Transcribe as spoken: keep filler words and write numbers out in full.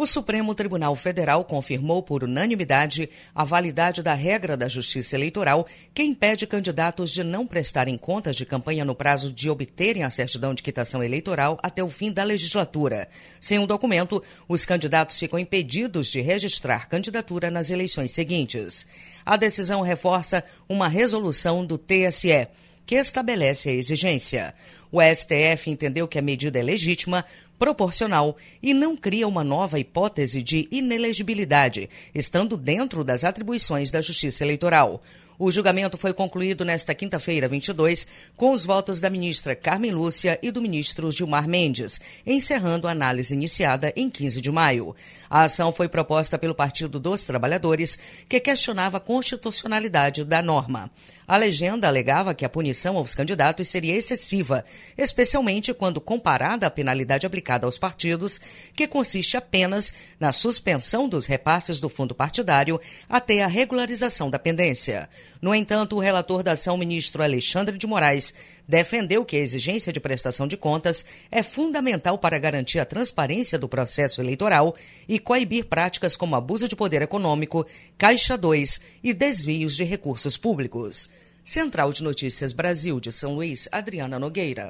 O Supremo Tribunal Federal confirmou por unanimidade a validade da regra da Justiça Eleitoral que impede candidatos de não prestarem contas de campanha no prazo de obterem a certidão de quitação eleitoral até o fim da legislatura. Sem um documento, os candidatos ficam impedidos de registrar candidatura nas eleições seguintes. A decisão reforça uma resolução do T S E, que estabelece a exigência. O S T F entendeu que a medida é legítima, proporcional e não cria uma nova hipótese de inelegibilidade, estando dentro das atribuições da Justiça Eleitoral. O julgamento foi concluído nesta quinta-feira, vinte e dois, com os votos da ministra Carmen Lúcia e do ministro Gilmar Mendes, encerrando a análise iniciada em quinze de maio. A ação foi proposta pelo Partido dos Trabalhadores, que questionava a constitucionalidade da norma. A legenda alegava que a punição aos candidatos seria excessiva, especialmente quando comparada à penalidade aplicada aos partidos, que consiste apenas na suspensão dos repasses do fundo partidário até a regularização da pendência. No entanto, o relator da ação, ministro Alexandre de Moraes, defendeu que a exigência de prestação de contas é fundamental para garantir a transparência do processo eleitoral e coibir práticas como abuso de poder econômico, Caixa dois e desvios de recursos públicos. Central de Notícias Brasil de São Luís, Adriana Nogueira.